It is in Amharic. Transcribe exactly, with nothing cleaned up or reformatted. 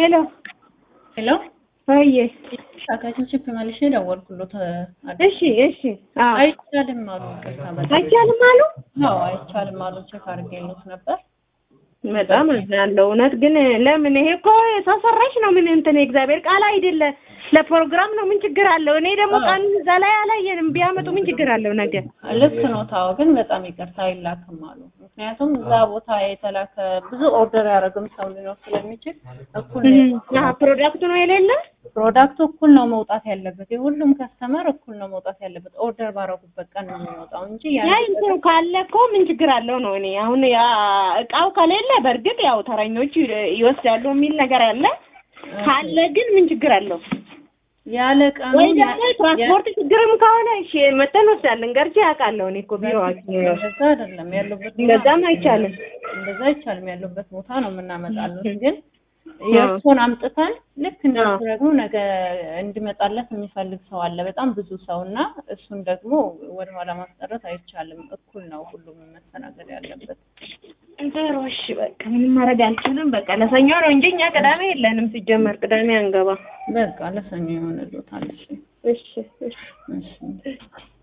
ሄሎ ሄሎ አየ ሻካችን ቺፕ ማለሽ ደወልኩሎት እሺ እሺ አዎ አይቻልም አሉ አይቻልም አሉ አዎ አይቻልም አሉ ቼክ አድርጌሎት ነበር በጣም ያለው እውነት ግን ለምን ይሄ እኮ ሰው ሰራሽ ነው ምን እንትን እግዚአብሔር ቃል አይደለ ለፕሮግራም ነው ምን ችግር አለው እኔ ደግሞ ቀን እዛ ላይ አላየንም ቢያመጡ ምን ችግር አለው ነገር ልክ ነው ታው ግን በጣም ይቅርታ ይላክም አሉ ምክንያቱም እዛ ቦታ የተላከ ብዙ ኦርደር ያደረገም ሰው ሊኖር ስለሚችል እኩል ያ ፕሮዳክቱ ነው የሌለ ፕሮዳክቱ እኩል ነው መውጣት ያለበት የሁሉም ከስተመር እኩል ነው መውጣት ያለበት ኦርደር ባረጉበት ቀን ነው የሚወጣው እንጂ ያ እንትኑ ካለ እኮ ምን ችግር አለው ነው እኔ አሁን ያ እቃው ከሌለ በርግጥ ያው ተረኞቹ ይወስዳሉ የሚል ነገር አለ ካለ ግን ምን ችግር አለው ያለ ቀኑ ወይ ደግሞ ትራንስፖርት ችግርም ከሆነ እሺ መተን ወስዳለን ገርጂ ያውቃለሁ እኔ እኮ ቢሮአችን እንደዛ አይደለም ያሉበት እንደዛም አይቻልም እንደዛ አይቻልም ያሉበት ቦታ ነው የምናመጣሉት ግን የእርሶን አምጥተን ልክ እንደሱ ደግሞ ነገ እንዲመጣለት የሚፈልግ ሰው አለ በጣም ብዙ ሰውና እሱን ደግሞ ወደ ኋላ ማስቀረት አይቻልም እኩል ነው ሁሉም መስተናገድ ያለበት እንተሮሽ በቃ ምን ማድረግ አልችልም በቃ ለሰኞ ነው እንጂ እኛ ቅዳሜ የለንም ሲጀመር ቅዳሜ አንገባ በቃ ለሰኞ ይሆንልዎታል እሺ እሺ እሺ